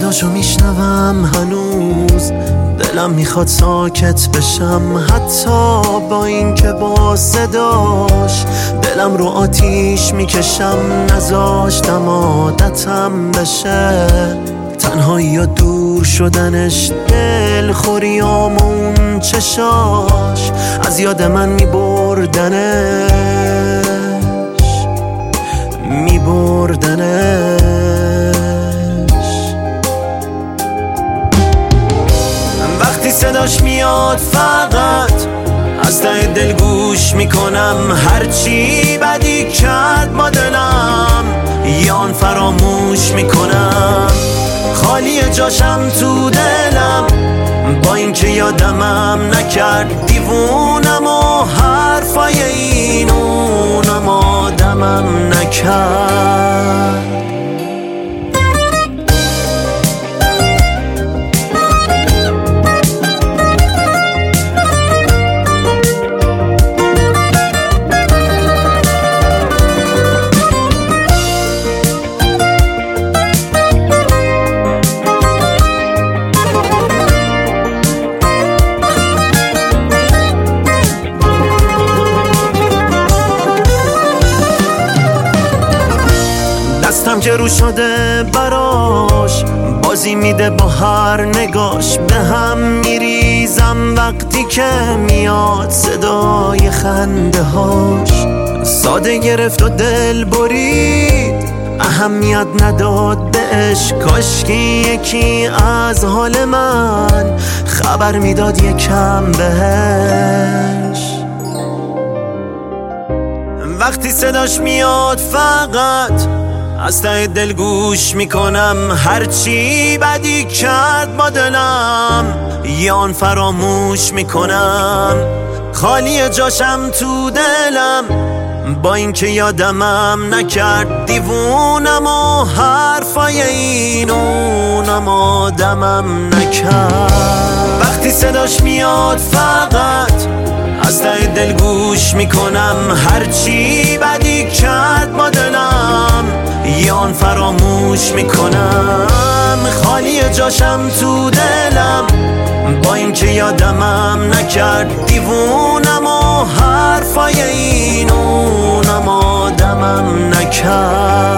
صداشو میشنوم هنوز، دلم میخواد ساکت بشم، حتی با این که با صداش دلم رو آتیش میکشم. نذاشتم عادتم بشه تنهایی و دور شدنش، دلخوریام و اون چشاش از یاد من میبردنش. وقتی صداش میاد فقط از ته دل گوش میکنم، هرچی بدی کرد با دلم یان فراموش میکنم. خالی جاشم تو دلم با اینکه یادمم نکرد، دیوونم و حرفای این اونم آدمم نکرد. دستم که رو شده براش، بازی میده با هر نگاش، به هم میریزم وقتی که میاد صدای خنده هاش. ساده گرفت و دل برید، اهمیت نداد بهش، کاشکی یکی از حال من خبر میداد یکم بهش. وقتی صداش میاد فقط از ته دل گوش میکنم، هرچی بدی کرد با دلم یان فراموش میکنم. خالی جاشم تو دلم با اینکه یادمم نکرد، دیوونم و حرفای این اونم آدمم نکرد. وقتی صداش میاد فقط از ته دل گوش میکنم، هرچی بدی کرد با دلم یان فراموش میکنم. خالی جاشم تو دلم با اینکه یادمم نکرد، دیوونم و حرفای این اونم آدمم نکرد.